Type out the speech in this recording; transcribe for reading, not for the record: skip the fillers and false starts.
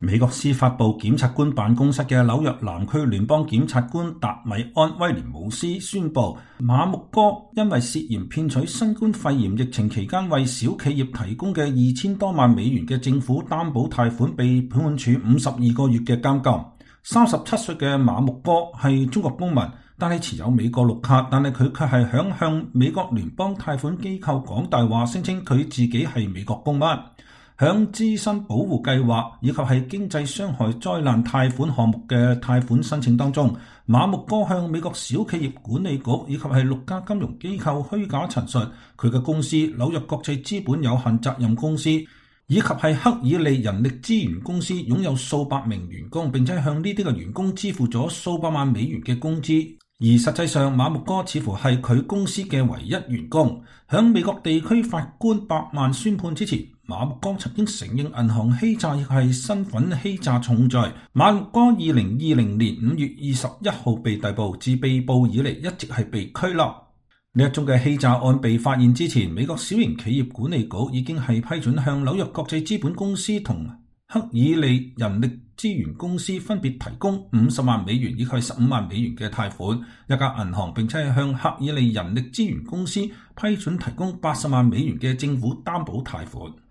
美國司法部檢察官辦公室嘅紐約南區聯邦檢察官達米安·威廉姆斯宣布，馬木哥因為涉嫌騙取新冠肺炎疫情期間為小企業提供嘅2000多萬美元嘅政府擔保貸款，被判處52個月嘅監禁。37歲嘅馬木哥係中國公民，但係持有美國綠卡，但係佢卻係想向美國聯邦貸款機構講大話，聲稱佢自己係美國公民。響資深保護計劃以及係經濟傷害災難貸款項目嘅貸款申請當中，馬木哥向美國小企業管理局以及係6家金融機構虛假陳述佢嘅公司紐約國際資本有限責任公司以及係克爾利人力資源公司擁有數百名員工，並且向呢啲嘅員工支付咗數百萬美元嘅工資。而實際上，馬木哥似乎係佢公司嘅唯一員工。響美國地區法官百萬宣判之前，馬木哥曾經承認銀行欺詐亦係身份欺詐重罪。馬木哥2020年5月21號被逮捕，自被捕以嚟一直係被拘留。呢一宗嘅欺詐案被發現之前，美國小型企業管理局已經係批准向紐約國際資本公司同克爾利人力資源公司分別提供50萬美元以及15萬美元嘅貸款，一家銀行並且係向克爾利人力資源公司批准提供80萬美元嘅政府擔保貸款。